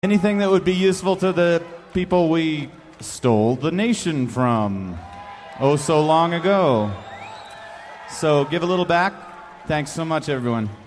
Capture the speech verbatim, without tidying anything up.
Anything that would be useful to the people we stole the nation from oh so long ago. So give a little back. Thanks so much, everyone.